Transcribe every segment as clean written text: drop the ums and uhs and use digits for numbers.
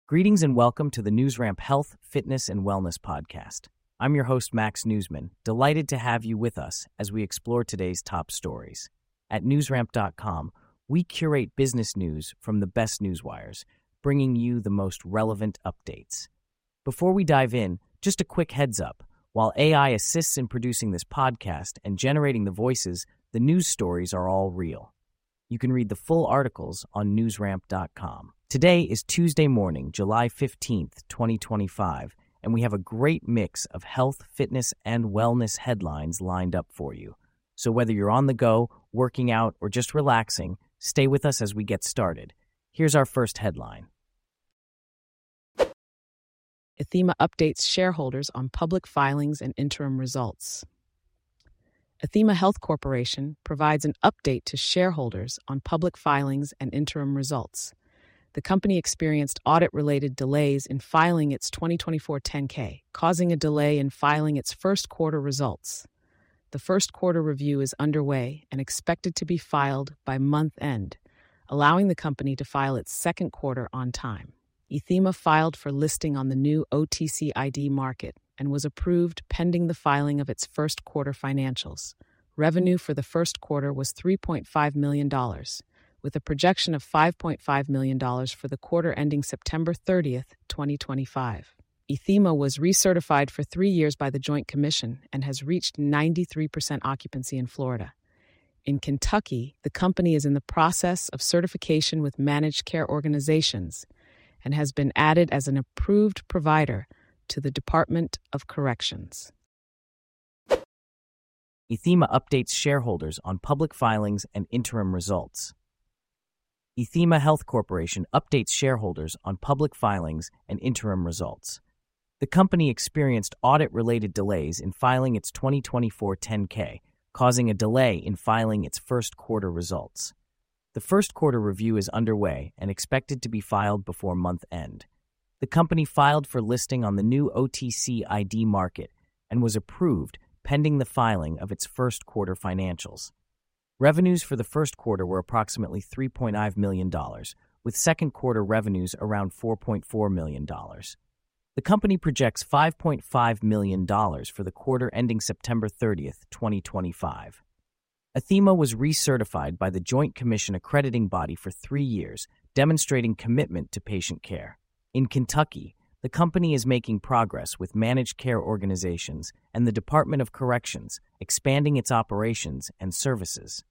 Greetings and welcome to the NewsRamp Health, Fitness, and Wellness podcast. I'm your host, Max Newsman, delighted to have you with us as we explore today's top stories. At newsramp.com, we curate business news from the best newswires, bringing you the most relevant updates. Before we dive in, just a quick heads up. While AI assists in producing this podcast and generating the voices, the news stories are all real. You can read the full articles on newsramp.com. Today is Tuesday morning, July 15th, 2025, and we have a great mix of health, fitness, and wellness headlines lined up for you. So whether you're on the go, working out, or just relaxing, stay with us as we get started. Here's our first headline. Athema updates shareholders on public filings and interim results. Athema Health Corporation provides an update to shareholders on public filings and interim results. The company experienced audit-related delays in filing its 2024 10-K, causing a delay in filing its first quarter results. The first quarter review is underway and expected to be filed by month end, allowing the company to file its second quarter on time. Athema filed for listing on the new OTCID market and was approved pending the filing of its first quarter financials. Revenue for the first quarter was $3.5 million, with a projection of $5.5 million for the quarter ending September 30th, 2025. Athema was recertified for 3 years by the Joint Commission and has reached 93% occupancy in Florida. In Kentucky, the company is in the process of certification with managed care organizations and has been added as an approved provider to the Department of Corrections. Athema updates shareholders on public filings and interim results. Athema Health Corporation updates shareholders on public filings and interim results. The company experienced audit-related delays in filing its 2024 10-K, causing a delay in filing its first quarter results. The first quarter review is underway and expected to be filed before month end. The company filed for listing on the new OTCID market and was approved pending the filing of its first quarter financials. Revenues for the first quarter were approximately $3.5 million, with second quarter revenues around $4.4 million. The company projects $5.5 million for the quarter ending September 30th, 2025. Athema was recertified by the Joint Commission accrediting body for 3 years, demonstrating commitment to patient care. In Kentucky, the company is making progress with managed care organizations and the Department of Corrections, expanding its operations and services.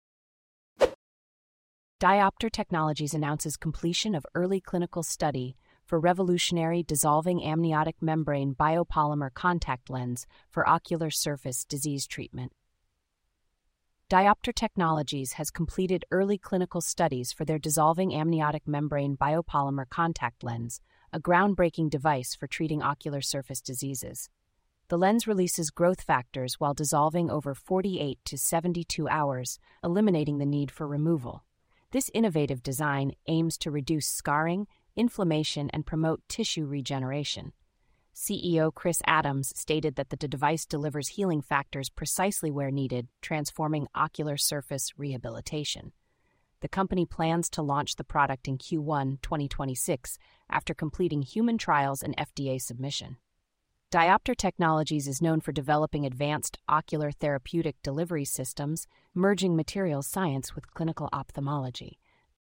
Diopter Technologies announces completion of early clinical study for revolutionary dissolving amniotic membrane biopolymer contact lens for ocular surface disease treatment. Diopter Technologies has completed early clinical studies for their dissolving amniotic membrane biopolymer contact lens, a groundbreaking device for treating ocular surface diseases. The lens releases growth factors while dissolving over 48 to 72 hours, eliminating the need for removal. This innovative design aims to reduce scarring, inflammation, and promote tissue regeneration. CEO Chris Adams stated that the device delivers healing factors precisely where needed, transforming ocular surface rehabilitation. The company plans to launch the product in Q1 2026 after completing human trials and FDA submission. Diopter Technologies is known for developing advanced ocular therapeutic delivery systems, merging materials science with clinical ophthalmology.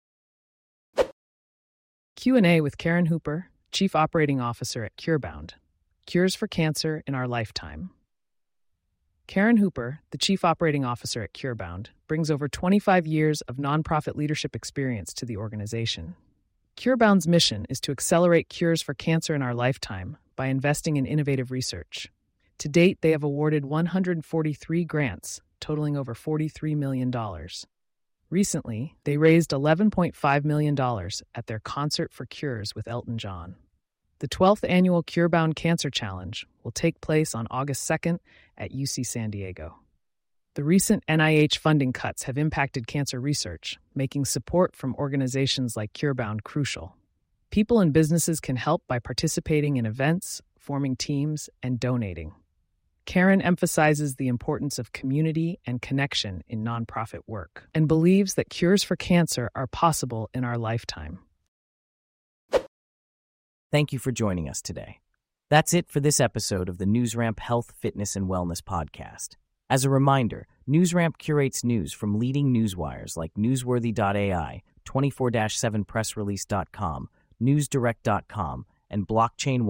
Q&A with Karen Hooper, Chief Operating Officer at CureBound. Cures for Cancer in Our Lifetime. Karen Hooper, the Chief Operating Officer at CureBound, brings over 25 years of nonprofit leadership experience to the organization. CureBound's mission is to accelerate cures for cancer in our lifetime by investing in innovative research. To date, they have awarded 143 grants, totaling over $43 million. Recently, they raised $11.5 million at their Concert for Cures with Elton John. The 12th annual CureBound Cancer Challenge will take place on August 2nd at UC San Diego. The recent NIH funding cuts have impacted cancer research, making support from organizations like CureBound crucial. People and businesses can help by participating in events, forming teams, and donating. Karen emphasizes the importance of community and connection in nonprofit work and believes that cures for cancer are possible in our lifetime. Thank you for joining us today. That's it for this episode of the NewsRamp Health, Fitness, and Wellness podcast. As a reminder, NewsRamp curates news from leading newswires like Newsworthy.ai, 24/7pressrelease.com, NewsDirect.com, and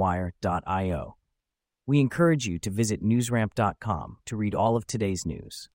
BlockchainWire.io. We encourage you to visit newsramp.com to read all of today's news.